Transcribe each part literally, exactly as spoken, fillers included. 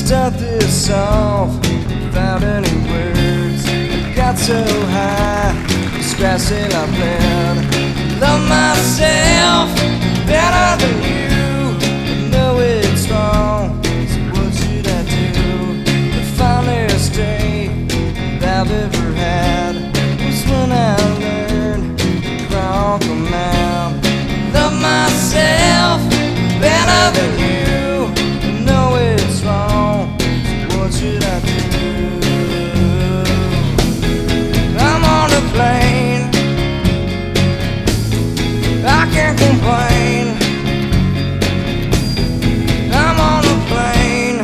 start this off without any words. I got so high, scratched till I bled. Love myself better than you. I know it's wrong, so what should I do? The finest day that I've ever had was when I learned to walk a man. Love myself better than you. I know it's wrong, so what should I do? I'm on a plane, I can't complain. I'm on a plane.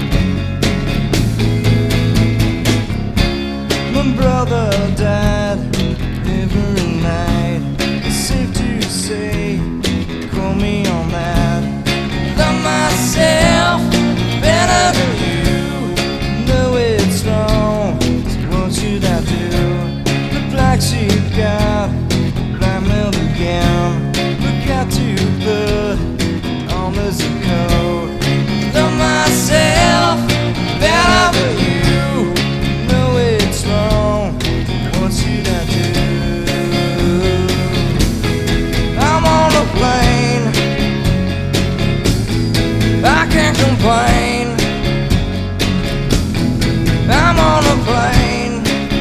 My brother died every night. It's safe to say, call me on that. Love myself better than you. Know it's wrong, so what should I do? The black sheep got black milk again. Look out to put on this coat. Love myself better than you. Know it's wrong, what should I do? I'm on a plane, I can't complain. I'm on a plane.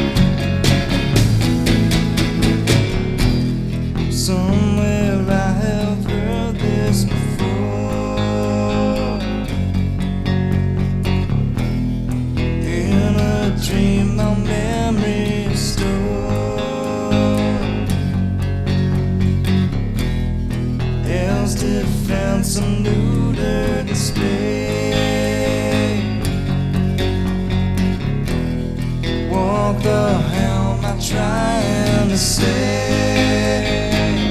Somewhere I have heard this before, in a dream my memory store. Else defense and neuter display. Walk the helm I'm trying to say.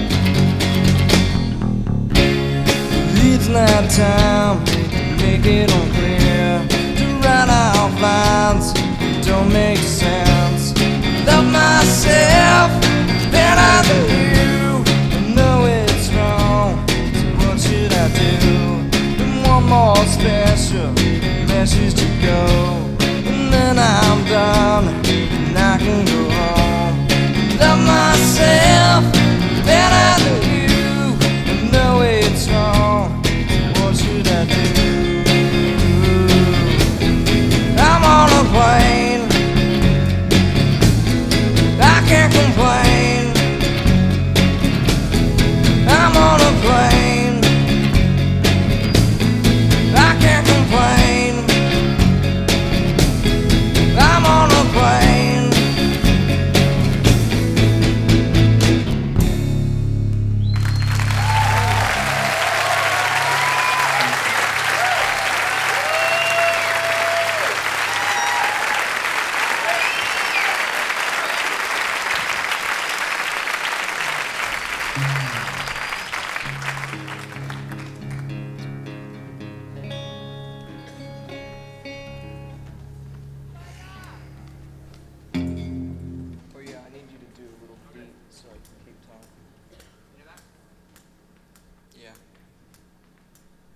It's not time, make it unclear. To write out lines don't make sense. Love myself better than you. I know it's wrong, so what should I do? And one more special message to go, and then I'm done, and I can go home. Love myself